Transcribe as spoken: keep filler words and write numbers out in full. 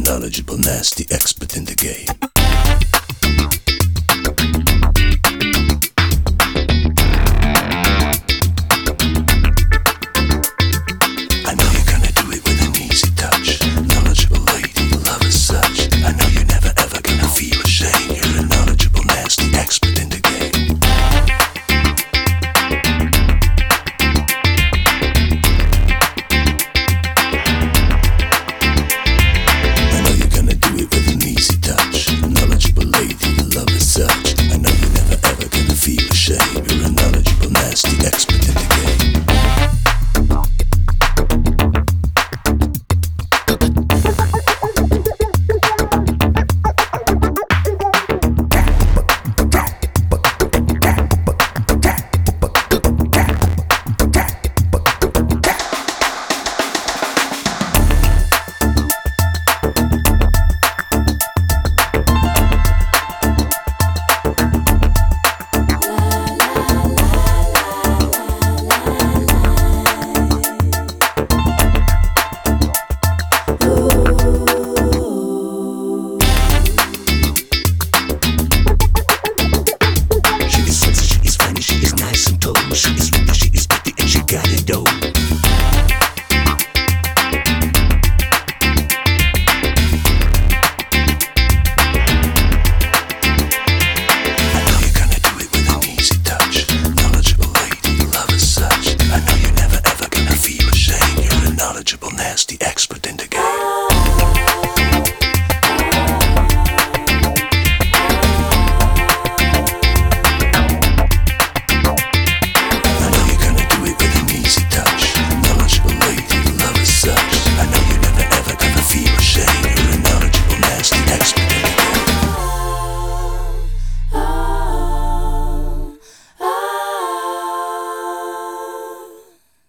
knowledgeable, nasty expert in the game. I know you're gonna do it with an easy touch. Knowledgeable lady, love as such. I know you're never ever gonna feel ashamed. You're a knowledgeable, nasty expert in the game. I know you're gonna do it with an easy touch. Knowledgeable lady, love as such. I know you're never ever gonna feel ashamed. You're a knowledgeable, nasty expert in the game. Nasty expert.